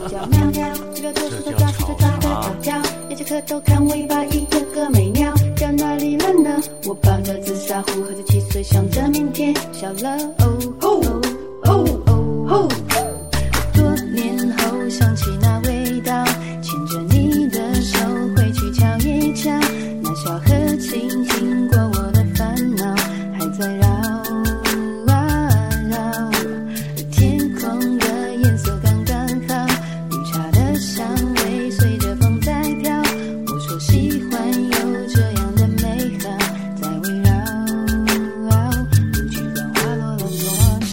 叫喵喵，这个都是都抓是都抓的叫叫，一只蝌蚪看尾巴，一个个美鸟，叫哪里了呢？我抱着紫砂壶，喝着汽水，想着明天，笑了哦哦哦哦哦。多年后想起那。